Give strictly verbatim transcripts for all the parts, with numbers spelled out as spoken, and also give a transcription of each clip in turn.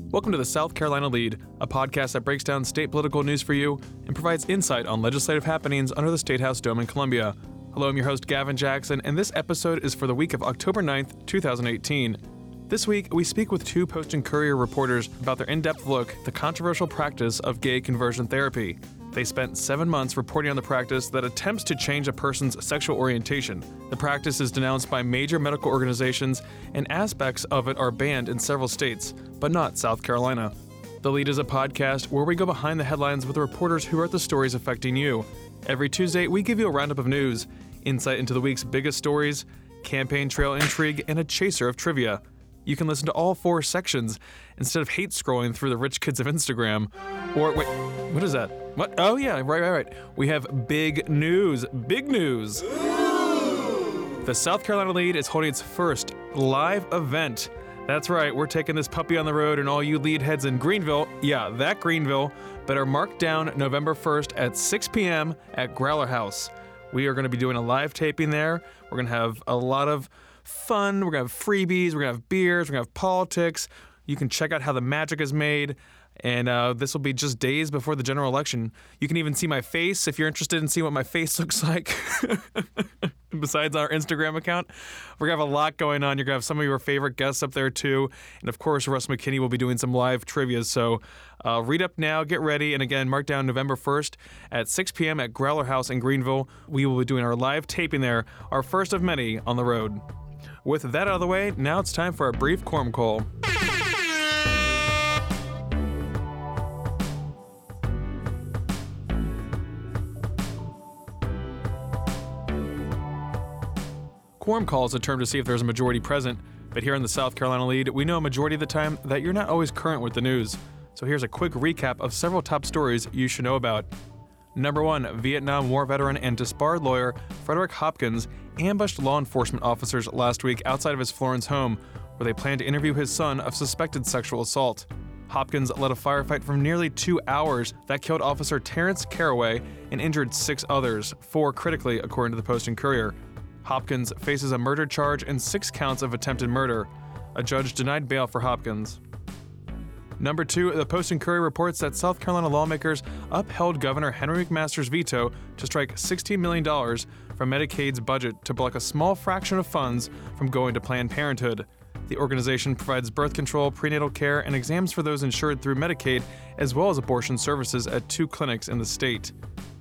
Welcome to the South Carolina Lead, a podcast that breaks down state political news for you and provides insight on legislative happenings under the State House Dome in Columbia. Hello, I'm your host, Gavin Jackson, and this episode is for the week of October ninth, twenty eighteen. This week, we speak with two Post and Courier reporters about their in-depth look at the controversial practice of gay conversion therapy. They spent seven months reporting on the practice that attempts to change a person's sexual orientation. The practice is denounced by major medical organizations, and aspects of it are banned in several states, but not South Carolina. The Lead is a podcast where we go behind the headlines with the reporters who wrote the stories affecting you. Every Tuesday, we give you a roundup of news, insight into the week's biggest stories, campaign trail intrigue, and a chaser of trivia. You can listen to all four sections instead of hate scrolling through the rich kids of Instagram. Or, wait, what is that? What? Oh, yeah, right, right, right. We have big news. Big news. The South Carolina Lead is holding its first live event. That's right, we're taking this puppy on the road, and all you lead heads in Greenville, yeah, that Greenville, better mark down November first at six p.m. at Growler House. We are going to be doing a live taping there. We're going to have a lot of fun. We're going to have freebies. We're going to have beers. We're going to have politics. You can check out how the magic is made. And uh, this will be just days before the general election. You can even see my face if you're interested in seeing what my face looks like. Besides our Instagram account, we're going to have a lot going on. You're going to have some of your favorite guests up there too. And of course, Russ McKinney will be doing some live trivia. So uh, read up now, get ready. And again, mark down November first at six p.m. at Growler House in Greenville. We will be doing our live taping there, our first of many on the road. With that out of the way, now it's time for a brief quorum call. Quorum call is a term to see if there's a majority present, but here in the South Carolina Lead, we know a majority of the time that you're not always current with the news. So here's a quick recap of several top stories you should know about. Number one, Vietnam War veteran and disbarred lawyer Frederick Hopkins ambushed law enforcement officers last week outside of his Florence home, where they planned to interview his son of suspected sexual assault. Hopkins led a firefight for nearly two hours that killed Officer Terrence Caraway and injured six others, four critically, according to the Post and Courier. Hopkins faces a murder charge and six counts of attempted murder. A judge denied bail for Hopkins. Number two, the Post and Courier reports that South Carolina lawmakers upheld Governor Henry McMaster's veto to strike sixteen million dollars from Medicaid's budget to block a small fraction of funds from going to Planned Parenthood. The organization provides birth control, prenatal care, and exams for those insured through Medicaid, as well as abortion services at two clinics in the state.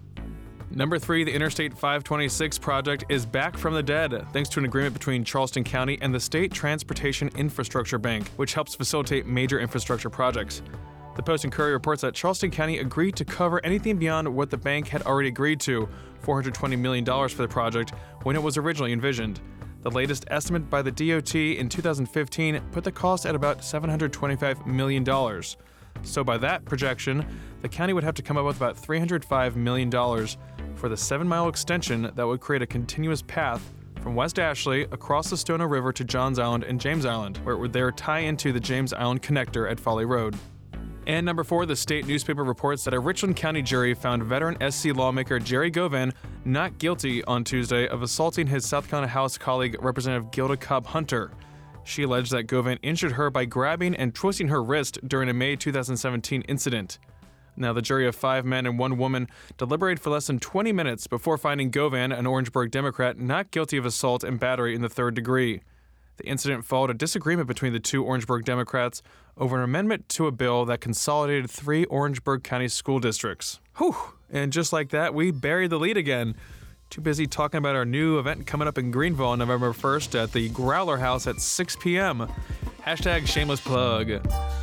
Number three, the Interstate five twenty-six project is back from the dead, thanks to an agreement between Charleston County and the State Transportation Infrastructure Bank, which helps facilitate major infrastructure projects. The Post and Courier reports that Charleston County agreed to cover anything beyond what the bank had already agreed to, four hundred twenty million dollars for the project, when it was originally envisioned. The latest estimate by the D O T in two thousand fifteen put the cost at about seven hundred twenty-five million dollars. So by that projection, the county would have to come up with about three hundred five million dollars for the seven-mile extension that would create a continuous path from West Ashley across the Stono River to Johns Island and James Island, where it would there tie into the James Island connector at Folly Road. And number four, the state newspaper reports that a Richland County jury found veteran S C lawmaker Jerry Govan not guilty on Tuesday of assaulting his South Carolina House colleague, Representative Gilda Cobb Hunter. She alleged that Govan injured her by grabbing and twisting her wrist during a May two thousand seventeen incident. Now, the jury of five men and one woman deliberated for less than twenty minutes before finding Govan, an Orangeburg Democrat, not guilty of assault and battery in the third degree. The incident followed a disagreement between the two Orangeburg Democrats over an amendment to a bill that consolidated three Orangeburg County school districts. Whew! And just like that, we buried the lead again. Too busy talking about our new event coming up in Greenville on November first at the Growler House at six p.m. Hashtag shameless plug.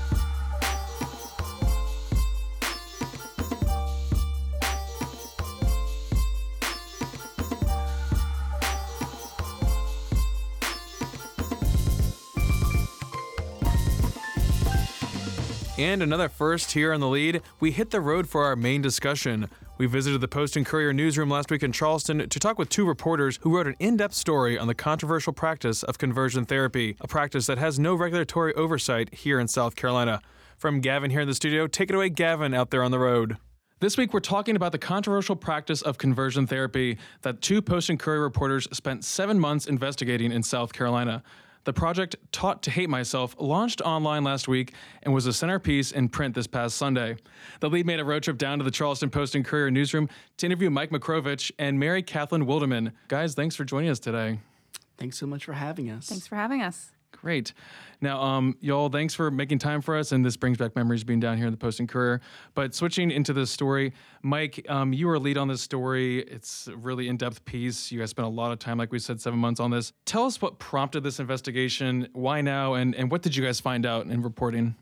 And another first here on the Lead, we hit the road for our main discussion. We visited the Post and Courier newsroom last week in Charleston to talk with two reporters who wrote an in-depth story on the controversial practice of conversion therapy, a practice that has no regulatory oversight here in South Carolina. From Gavin here in the studio, take it away, Gavin, out there on the road. This week, we're talking about the controversial practice of conversion therapy that two Post and Courier reporters spent seven months investigating in South Carolina. The project Taught to Hate Myself launched online last week and was a centerpiece in print this past Sunday. The lead made a road trip down to the Charleston Post and Courier newsroom to interview Mike Makrovich and Mary Kathleen Wilderman. Guys, thanks for joining us today. Thanks so much for having us. Thanks for having us. Great. Now, um, y'all, thanks for making time for us, and this brings back memories being down here in the Post and Courier. But switching into this story, Mike, um, you were a lead on this story. It's a really in-depth piece. You guys spent a lot of time, like we said, seven months on this. Tell us what prompted this investigation, why now, and, and what did you guys find out in reporting?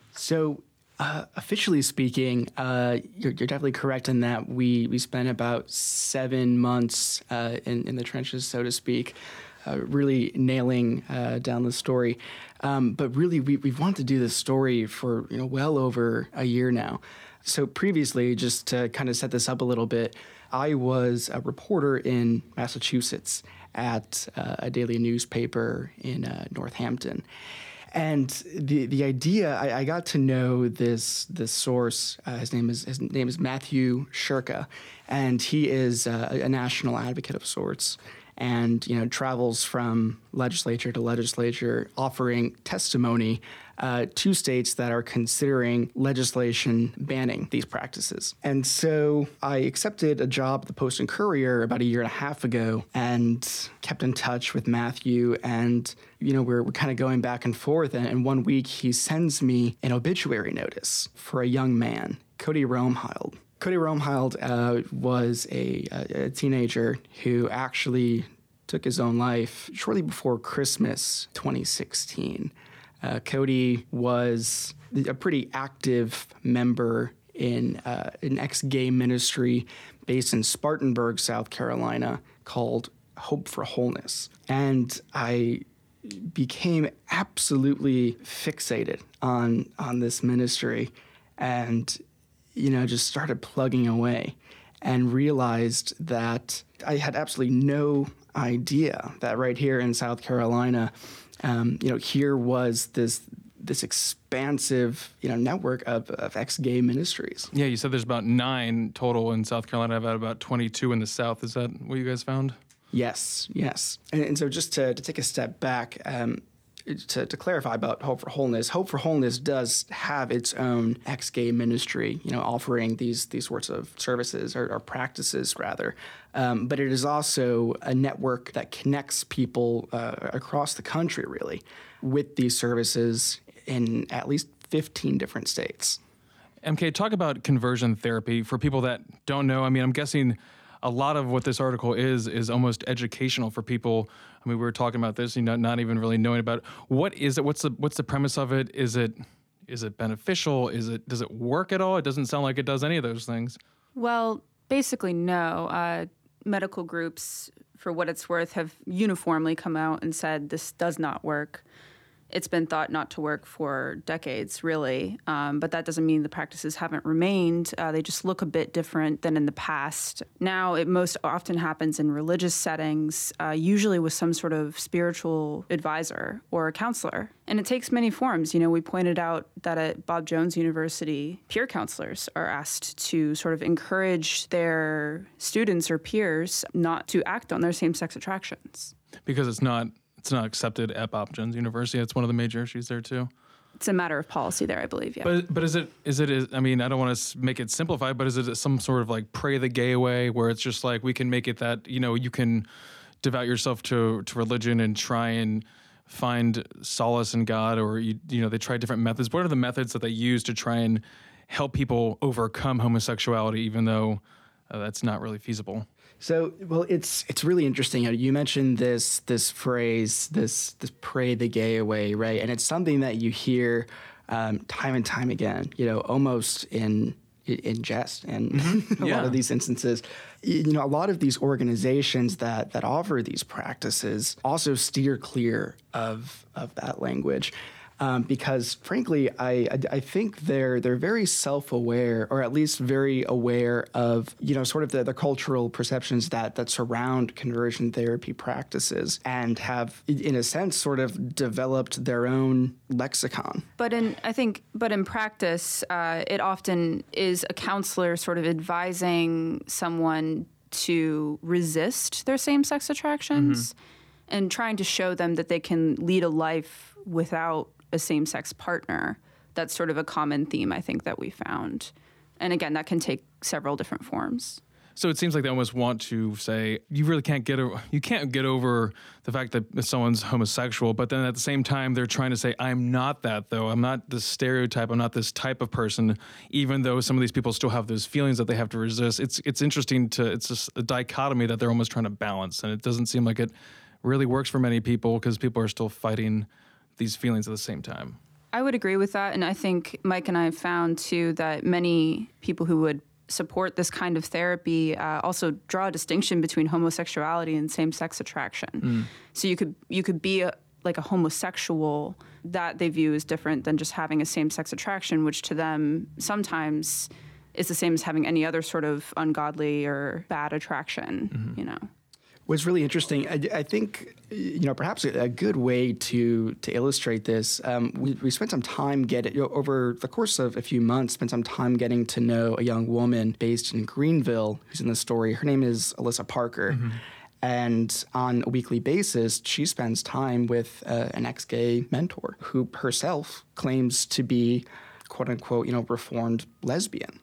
So, uh, officially speaking, uh, you're, you're definitely correct in that we, we spent about seven months uh, in, in the trenches, so to speak. Uh, really nailing uh, down the story. Um, but really, we, we've wanted to do this story for you know well over a year now. So previously, just to kind of set this up a little bit, I was a reporter in Massachusetts at uh, a daily newspaper in uh, Northampton. And the the idea, I, I got to know this this source. Uh, his name is his name is Matthew Shurka, and he is uh, a national advocate of sorts. And you know travels from legislature to legislature, offering testimony uh, to states that are considering legislation banning these practices. And so I accepted a job at the Post and Courier about a year and a half ago, and kept in touch with Matthew. And you know we're we're kind of going back and forth. And, and one week he sends me an obituary notice for a young man, Cody Romhild. Cody Romhild uh, was a, a teenager who actually took his own life shortly before Christmas twenty sixteen. Uh, Cody was a pretty active member in uh, an ex-gay ministry based in Spartanburg, South Carolina, called Hope for Wholeness. And I became absolutely fixated on on this ministry, and you know, just started plugging away and realized that I had absolutely no idea that right here in South Carolina, um, you know, here was this this expansive, you know, network of, of ex-gay ministries. Yeah, you said there's about nine total in South Carolina. I've had about twenty-two in the South. Is that what you guys found? Yes, yes. And, and so just to, to take a step back, um, To, to clarify about Hope for Wholeness, Hope for Wholeness does have its own ex-gay ministry, you know, offering these these sorts of services or, or practices rather. Um, but it is also a network that connects people uh, across the country, really, with these services in at least fifteen different states. M K, talk about conversion therapy for people that don't know. I mean, I'm guessing a lot of what this article is is almost educational for people. I mean, we were talking about this, you know, not even really knowing about it. What is it? What's the what's the premise of it? Is it is it beneficial? Is it does it work at all? It doesn't sound like it does any of those things. Well, basically, no. Uh, medical groups, for what it's worth, have uniformly come out and said this does not work. It's been thought not to work for decades, really, um, but that doesn't mean the practices haven't remained. Uh, they just look a bit different than in the past. Now, it most often happens in religious settings, uh, usually with some sort of spiritual advisor or a counselor. And it takes many forms. You know, we pointed out that at Bob Jones University, peer counselors are asked to sort of encourage their students or peers not to act on their same-sex attractions. Because it's not... It's not accepted at Bob Jones University. It's one of the major issues there too. It's a matter of policy there, I believe. Yeah. But but is it is it? Is, I mean, I don't want to make it simplified, but is it some sort of like pray the gay away, where it's just like we can make it that you know you can devote yourself to to religion and try and find solace in God, or you you know they try different methods. What are the methods that they use to try and help people overcome homosexuality, even though uh, that's not really feasible? So, well, it's it's really interesting. You know, you mentioned this this phrase, this this pray the gay away, right? And it's something that you hear um, time and time again. You know, almost in in jest, and mm-hmm. a yeah. lot of these instances. You know, a lot of these organizations that that offer these practices also steer clear of of that language. Um, because, frankly, I, I I think they're they're very self-aware, or at least very aware of you know sort of the, the cultural perceptions that that surround conversion therapy practices, and have, in a sense, sort of developed their own lexicon. But in I think, but in practice, uh, it often is a counselor sort of advising someone to resist their same-sex attractions. Mm-hmm. and trying to show them that they can lead a life without a same-sex partner. That's sort of a common theme, I think, that we found. And again, that can take several different forms. So it seems like they almost want to say, you really can't get over, you can't get over the fact that someone's homosexual, but then at the same time, they're trying to say, I'm not that, though. I'm not this stereotype. I'm not this type of person, even though some of these people still have those feelings that they have to resist. It's it's interesting to, it's just a dichotomy that they're almost trying to balance, and it doesn't seem like it really works for many people because people are still fighting these feelings at the same time. I would agree with that, and I think Mike and I have found, too, that many people who would support this kind of therapy uh, also draw a distinction between homosexuality and same-sex attraction. Mm. So you could you could be a, like a homosexual that they view as different than just having a same-sex attraction, which to them sometimes is the same as having any other sort of ungodly or bad attraction, mm-hmm. you know. What's really interesting, I, I think, you know, perhaps a, a good way to to illustrate this, um, we, we spent some time getting, you know, over the course of a few months, spent some time getting to know a young woman based in Greenville who's in the story. Her name is Alyssa Parker. Mm-hmm. And on a weekly basis, she spends time with uh, an ex-gay mentor who herself claims to be, quote unquote, you know, reformed lesbian.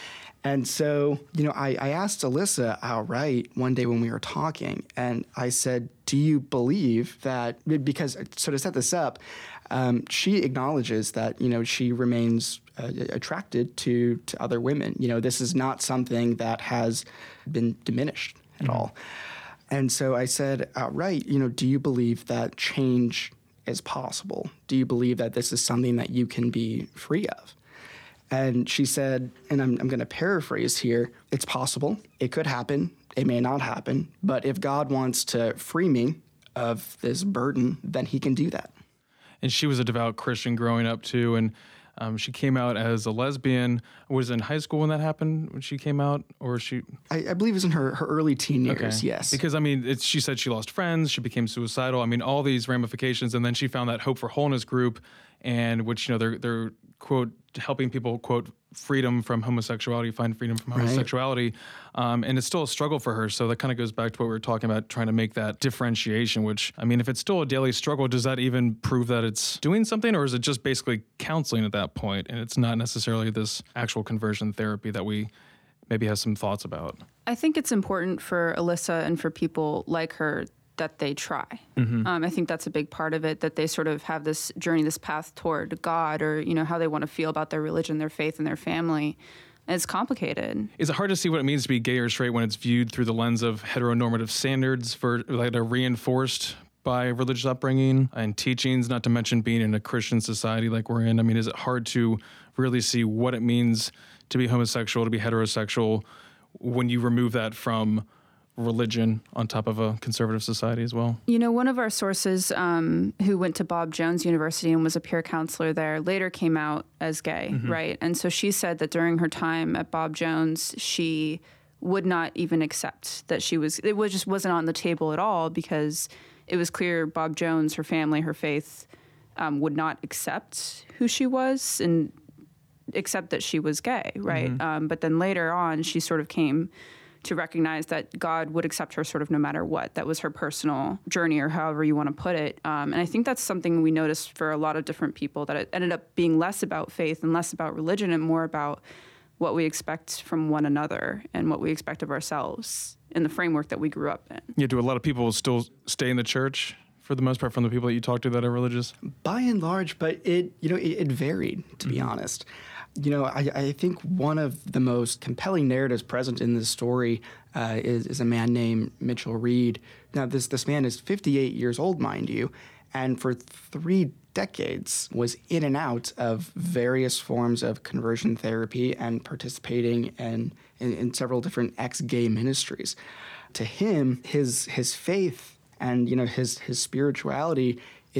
And so, you know, I, I asked Alyssa outright one day when we were talking, and I said, do you believe that, because, so to set this up, um, she acknowledges that, you know, she remains uh, attracted to, to other women. You know, this is not something that has been diminished at mm-hmm. all. And so I said outright, you know, do you believe that change is possible? Do you believe that this is something that you can be free of? And she said, and I'm, I'm going to paraphrase here, it's possible, it could happen, it may not happen, but if God wants to free me of this burden, then he can do that. And she was a devout Christian growing up too, and um, she came out as a lesbian. Was it in high school when that happened, when she came out? Or she? I, I believe it was in her, her early teen years, okay. yes. Because, I mean, it's, she said she lost friends, she became suicidal, I mean, all these ramifications, and then she found that Hope for Wholeness group, and which, you know, they're, they're quote, helping people, quote, freedom from homosexuality, find freedom from homosexuality. Right. Um, and it's still a struggle for her. So that kind of goes back to what we were talking about, trying to make that differentiation, which, I mean, if it's still a daily struggle, does that even prove that it's doing something, or is it just basically counseling at that point? And it's not necessarily this actual conversion therapy that we maybe have some thoughts about. I think it's important for Alyssa and for people like her that they try. Mm-hmm. Um, I think that's a big part of it, that they sort of have this journey, this path toward God, or, you know, how they want to feel about their religion, their faith, and their family. And it's complicated. Is it hard to see what it means to be gay or straight when it's viewed through the lens of heteronormative standards for like they're reinforced by religious upbringing and teachings, not to mention being in a Christian society like we're in? I mean, is it hard to really see what it means to be homosexual, to be heterosexual, when you remove that from religion on top of a conservative society as well? You know, one of our sources um, who went to Bob Jones University and was a peer counselor there later came out as gay, mm-hmm. right? And so she said that during her time at Bob Jones, she would not even accept that she was, it was just wasn't on the table at all, because it was clear Bob Jones, her family, her faith um, would not accept who she was and accept that she was gay, right? Mm-hmm. Um, but then later on, she sort of came to recognize that God would accept her sort of no matter what. That was her personal journey, or however you want to put it. Um, and I think that's something we noticed for a lot of different people, that it ended up being less about faith and less about religion and more about what we expect from one another and what we expect of ourselves in the framework that we grew up in. Yeah, do a lot of people still stay in the church for the most part from the people that you talk to that are religious? By and large, but it, you know, it, it varied, to mm-hmm. be honest. You know, I, I think one of the most compelling narratives present in this story uh, is, is a man named Mitchell Reed. Now, this this man is fifty-eight years old, mind you, and for three decades was in and out of various forms of conversion therapy and participating in, in, in several different ex-gay ministries. To him, his his faith and, you know, his his spirituality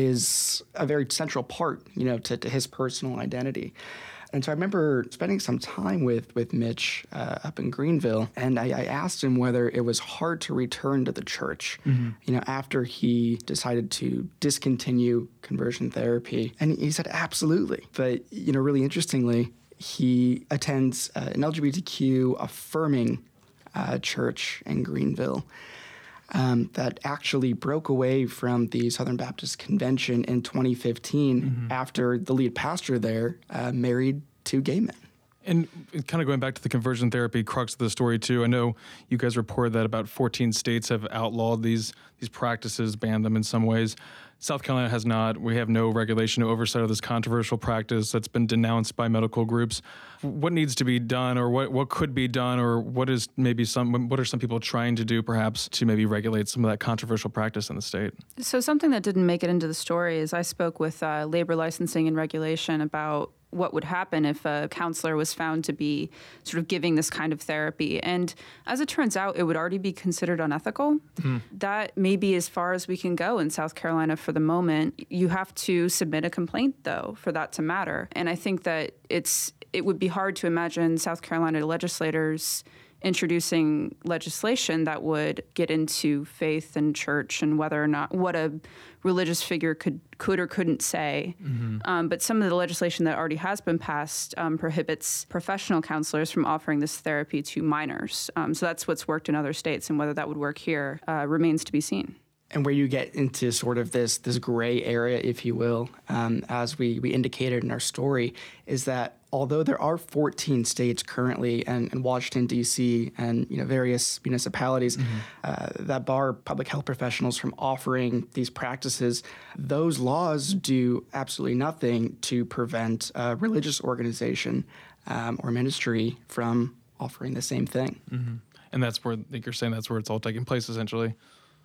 is a very central part, you know, to, to his personal identity. And so I remember spending some time with, with Mitch uh, up in Greenville, and I, I asked him whether it was hard to return to the church, mm-hmm. you know, after he decided to discontinue conversion therapy. And he said, absolutely. But, you know, really interestingly, he attends uh, an L G B T Q affirming uh, church in Greenville. um, that actually broke away from the Southern Baptist Convention in twenty fifteen mm-hmm. after the lead pastor there uh, married two gay men. And kind of going back to the conversion therapy crux of the story, too, I know you guys reported that about fourteen states have outlawed these these practices, banned them in some ways. South Carolina has not. We have no regulation, no oversight of this controversial practice that's been denounced by medical groups. What needs to be done, or what, what could be done, or what is maybe some what are some people trying to do, perhaps, to maybe regulate some of that controversial practice in the state? So something that didn't make it into the story is I spoke with uh, labor licensing and regulation about what would happen if a counselor was found to be sort of giving this kind of therapy. And as it turns out, it would already be considered unethical. Mm. That may be as far as we can go in South Carolina for the moment. You have to submit a complaint, though, for that to matter. And I think that it's it would be hard to imagine South Carolina legislators introducing legislation that would get into faith and church and whether or not what a religious figure could could or couldn't say. Mm-hmm. Um, but some of the legislation that already has been passed um, prohibits professional counselors from offering this therapy to minors. Um, so that's what's worked in other states, and whether that would work here uh, remains to be seen. And where you get into sort of this this gray area, if you will, um, as we, we indicated in our story, is that although there are fourteen states currently and, and Washington, D C, and you know various municipalities mm-hmm. uh, that bar public health professionals from offering these practices, those laws do absolutely nothing to prevent a religious organization um, or ministry from offering the same thing. Mm-hmm. And that's where, I think you're saying that's where it's all taking place, essentially.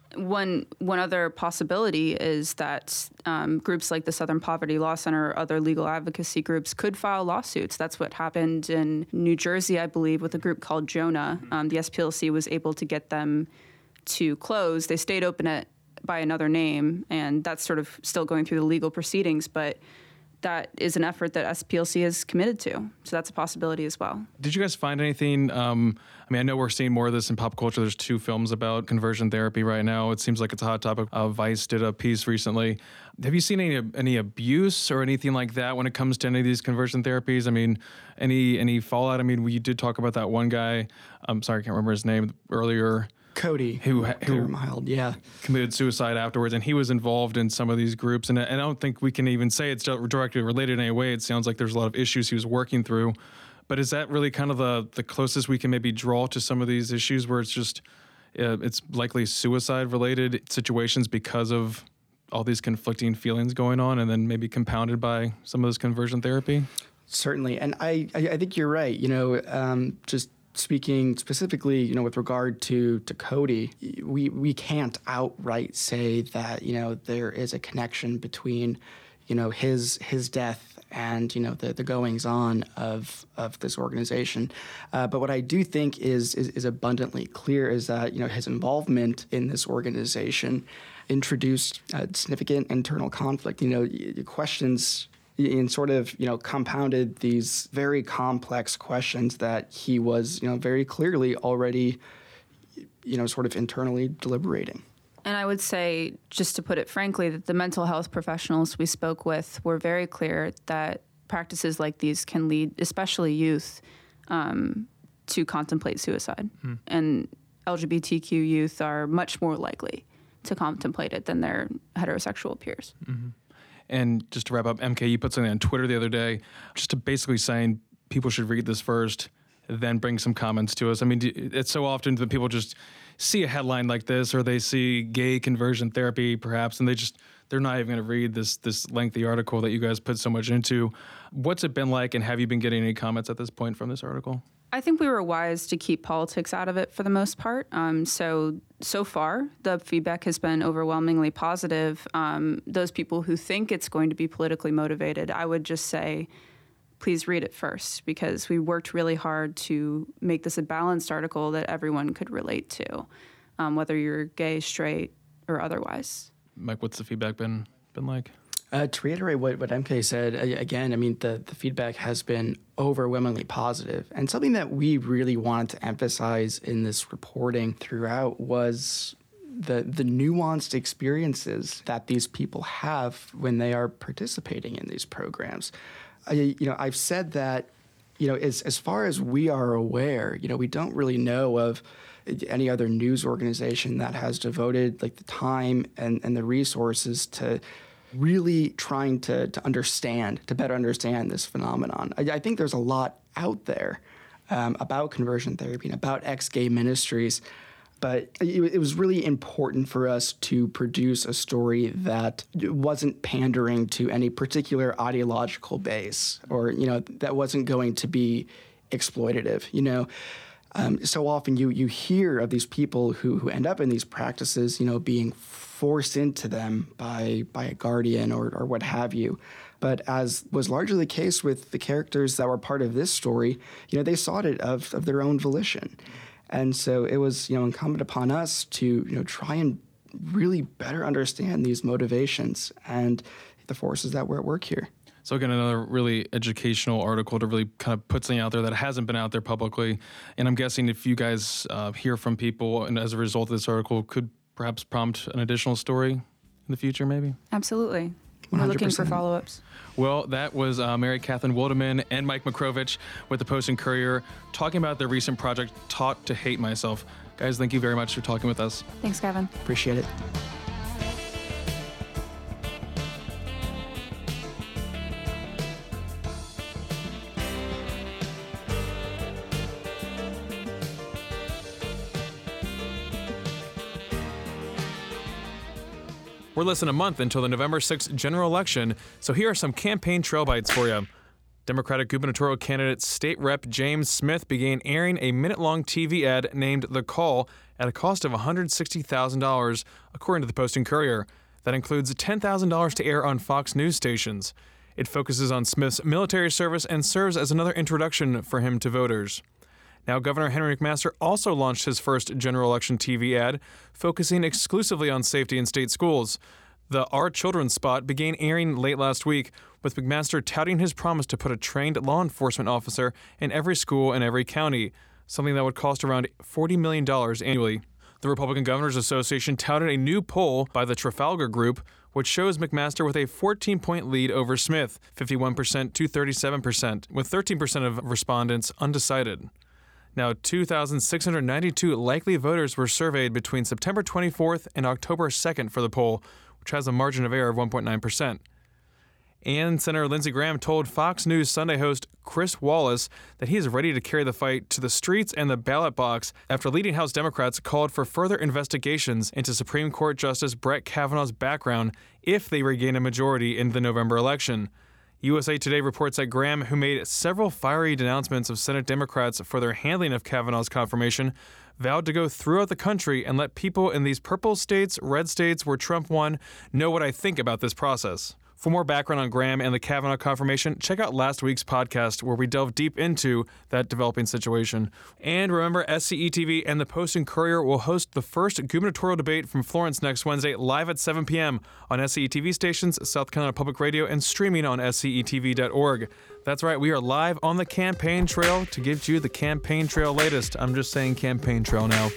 One one other possibility is that um, groups like the Southern Poverty Law Center or other legal advocacy groups could file lawsuits. That's what happened in New Jersey, I believe, with a group called Jonah. Um, the S P L C was able to get them to close. They stayed open at, by another name, and that's sort of still going through the legal proceedings. But that is an effort that S P L C is committed to. So that's a possibility as well. Did you guys find anything? Um, I mean, I know we're seeing more of this in pop culture. There's two films about conversion therapy right now. It seems like it's a hot topic. Uh, Vice did a piece recently. Have you seen any any abuse or anything like that when it comes to any of these conversion therapies? I mean, any any fallout? I mean, we did talk about that one guy. I'm sorry, I can't remember his name earlier. Cody, who, who Mild, yeah, committed suicide afterwards, and he was involved in some of these groups. And, and I don't think we can even say it's directly related in any way. It sounds like there's a lot of issues he was working through. But is that really kind of the, the closest we can maybe draw to some of these issues where it's just uh, it's likely suicide-related situations because of all these conflicting feelings going on, and then maybe compounded by some of this conversion therapy? Certainly, and I I, I think you're right. You know, um, just. Speaking specifically, you know, with regard to, to Cody, we we can't outright say that, you know, there is a connection between, you know, his his death and, you know, the, the goings on of of this organization. Uh, but what I do think is, is is abundantly clear is that, you know, his involvement in this organization introduced uh, significant internal conflict. You know, questions. And sort of, you know, compounded these very complex questions that he was, you know, very clearly already, you know, sort of internally deliberating. And I would say, just to put it frankly, that the mental health professionals we spoke with were very clear that practices like these can lead, especially youth, um, to contemplate suicide. Hmm. And L G B T Q youth are much more likely to contemplate it than their heterosexual peers. Mm-hmm. And just to wrap up, M K, you put something on Twitter the other day, just to basically saying people should read this first, then bring some comments to us. I mean, it's so often that people just see a headline like this, or they see gay conversion therapy, perhaps, and they just they're not even going to read this this lengthy article that you guys put so much into. What's it been like, and have you been getting any comments at this point from this article? I think we were wise to keep politics out of it for the most part. Um, so, so far, the feedback has been overwhelmingly positive. Um, those people who think it's going to be politically motivated, I would just say, please read it first, because we worked really hard to make this a balanced article that everyone could relate to, um, whether you're gay, straight, or otherwise. Mike, what's the feedback been been like? Uh, to reiterate what, what M K said, again, I mean, the, the feedback has been overwhelmingly positive. And something that we really wanted to emphasize in this reporting throughout was the the nuanced experiences that these people have when they are participating in these programs. I, you know, I've said that, you know, as, as far as we are aware, you know, we don't really know of any other news organization that has devoted like the time and, and the resources to really trying to, to understand, to better understand this phenomenon. I, I think there's a lot out there um, about conversion therapy and about ex-gay ministries, but it, it was really important for us to produce a story that wasn't pandering to any particular ideological base, or, you know, that wasn't going to be exploitative. You know, um, so often you you hear of these people who, who end up in these practices, you know, being forced into them by by a guardian or, or what have you. But as was largely the case with the characters that were part of this story, you know, they sought it of, of their own volition. And so it was, you know, incumbent upon us to, you know, try and really better understand these motivations and the forces that were at work here. So again, another really educational article to really kind of put something out there that hasn't been out there publicly. And I'm guessing if you guys uh, hear from people and as a result of this article could perhaps prompt an additional story in the future, maybe? Absolutely. one hundred percent. We're looking for follow-ups. Well, that was uh, Mary Catherine Wildeman and Mike Makrovich with the Post and Courier talking about their recent project, Taught to Hate Myself. Guys, thank you very much for talking with us. Thanks, Gavin. Appreciate it. We're less than a month until the November sixth general election, so here are some campaign trail bites for you. Democratic gubernatorial candidate State Rep James Smith began airing a minute-long T V ad named The Call at a cost of one hundred sixty thousand dollars, according to the Post and Courier. That includes ten thousand dollars to air on Fox News stations. It focuses on Smith's military service and serves as another introduction for him to voters. Now, Governor Henry McMaster also launched his first general election T V ad, focusing exclusively on safety in state schools. The Our Children spot began airing late last week, with McMaster touting his promise to put a trained law enforcement officer in every school in every county, something that would cost around forty million dollars annually. The Republican Governors Association touted a new poll by the Trafalgar Group, which shows McMaster with a fourteen-point lead over Smith, fifty-one percent to thirty-seven percent, with thirteen percent of respondents undecided. Now, two thousand six hundred ninety-two likely voters were surveyed between September twenty-fourth and October second for the poll, which has a margin of error of one point nine percent. And Senator Lindsey Graham told Fox News Sunday host Chris Wallace that he is ready to carry the fight to the streets and the ballot box after leading House Democrats called for further investigations into Supreme Court Justice Brett Kavanaugh's background if they regain a majority in the November election. U S A Today reports that Graham, who made several fiery denouncements of Senate Democrats for their handling of Kavanaugh's confirmation, vowed to go throughout the country and let people in these purple states, red states where Trump won, know what I think about this process. For more background on Graham and the Kavanaugh confirmation, check out last week's podcast where we delve deep into that developing situation. And remember, S C E T V and the Post and Courier will host the first gubernatorial debate from Florence next Wednesday live at seven p.m. on S C E T V stations, South Carolina Public Radio, and streaming on S C E T V dot org. That's right, we are live on the campaign trail to give you the campaign trail latest. I'm just saying campaign trail now.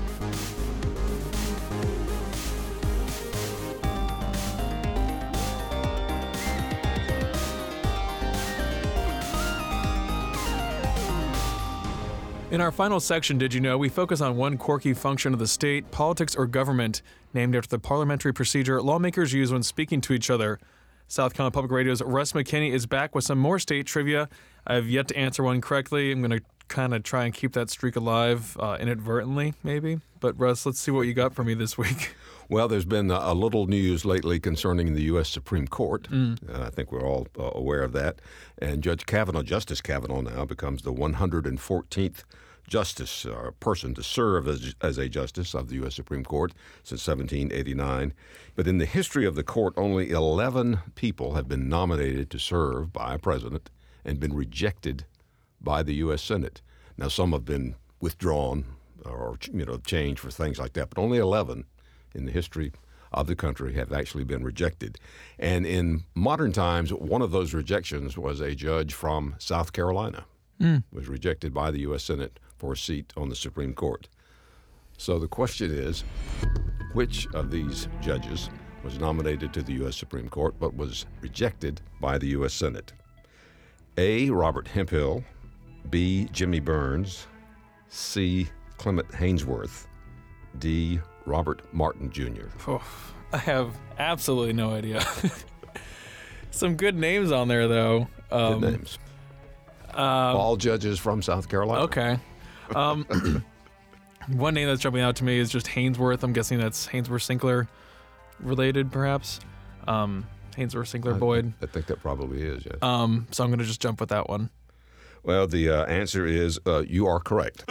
In our final section, Did You Know?, we focus on one quirky function of the state, politics, or government, named after the parliamentary procedure lawmakers use when speaking to each other. South Carolina Public Radio's Russ McKinney is back with some more state trivia. I've yet to answer one correctly. I'm going to kind of try and keep that streak alive, uh, inadvertently, maybe. But, Russ, let's see what you got for me this week. Well, there's been a little news lately concerning the U S Supreme Court. Mm. Uh, I think we're all uh, aware of that. And Judge Kavanaugh, Justice Kavanaugh now, becomes the one hundred fourteenth justice or uh, person to serve as, as a justice of the U S Supreme Court since seventeen eighty-nine. But in the history of the court, only eleven people have been nominated to serve by a president and been rejected by the U S Senate. Now, some have been withdrawn or, you know, changed for things like that, but only eleven in the history of the country have actually been rejected. And in modern times, one of those rejections was a judge from South Carolina, mm. was rejected by the U S Senate for a seat on the Supreme Court. So the question is, which of these judges was nominated to the U S Supreme Court but was rejected by the U S Senate? A. Robert Hemphill, B. Jimmy Burns, C. Clement Hainsworth. D. Robert Martin Junior Oh, I have absolutely no idea. Some good names on there, though. Um, Good names. Uh, All judges from South Carolina. okay. Um, one name that's jumping out to me is just Hainsworth. I'm guessing that's Hainsworth Sinclair related, perhaps. Um, Hainsworth Sinclair Boyd. I think that probably is, yes. Um, so I'm going to just jump with that one. Well, the uh, answer is uh, you are correct.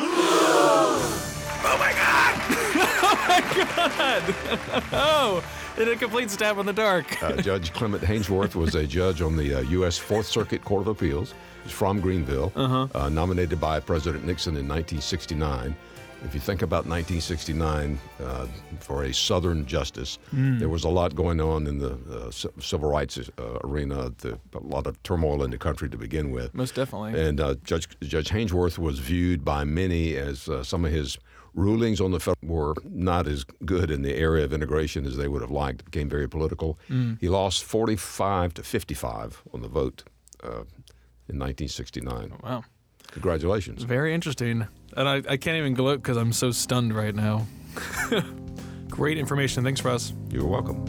Oh, in a complete stab in the dark. Uh, Judge Clement Hainsworth was a judge on the uh, U S Fourth Circuit Court of Appeals. He's from Greenville, Uh-huh. uh, nominated by President Nixon in nineteen sixty-nine. If you think about nineteen sixty-nine uh, for a Southern justice, Mm. there was a lot going on in the uh, c- civil rights uh, arena, the, a lot of turmoil in the country to begin with. Most definitely. And uh, Judge Judge Hainsworth was viewed by many as uh, some of his rulings on the federal were not as good in the area of integration as they would have liked. It became very political. Mm. He lost forty-five to fifty-five on the vote uh, in nineteen sixty-nine. Wow. Congratulations. Very interesting. And I, I can't even gloat because I'm so stunned right now. Great information. Thanks, Russ. You're welcome.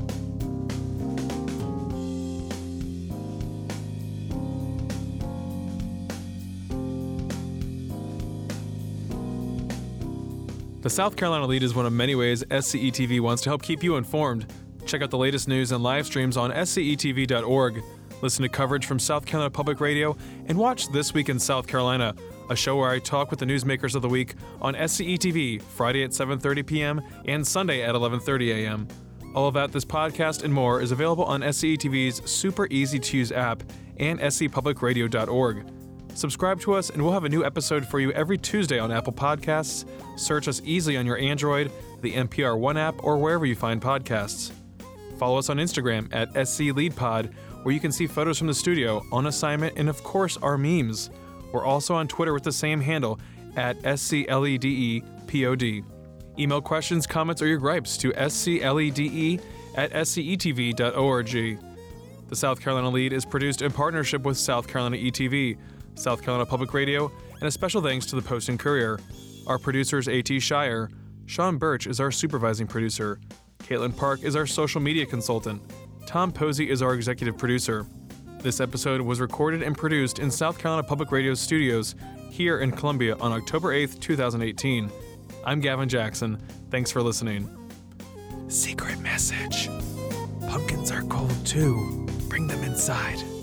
The South Carolina Lead is one of many ways S C E T V wants to help keep you informed. Check out the latest news and live streams on S C E T V dot org. Listen to coverage from South Carolina Public Radio and watch This Week in South Carolina, a show where I talk with the newsmakers of the week on S C E T V Friday at seven thirty p.m. and Sunday at eleven thirty a.m. All of that, this podcast, and more is available on S C E T V's super easy-to-use app and S C public radio dot org. Subscribe to us, and we'll have a new episode for you every Tuesday on Apple Podcasts. Search us easily on your Android, the N P R One app, or wherever you find podcasts. Follow us on Instagram at S C Lead Pod, where you can see photos from the studio, on assignment, and of course, our memes. We're also on Twitter with the same handle, at S C L E D E P O D. Email questions, comments, or your gripes to S C L E D E at S C E T V dot org. The South Carolina Lead is produced in partnership with South Carolina E T V, South Carolina Public Radio, and a special thanks to the Post and Courier. Our producer is A T Shire. Sean Birch is our supervising producer. Caitlin Park is our social media consultant. Tom Posey is our executive producer. This episode was recorded and produced in South Carolina Public Radio studios here in Columbia on October eighth, twenty eighteen. I'm Gavin Jackson. Thanks for listening. Secret message. Pumpkins are cold too. Bring them inside.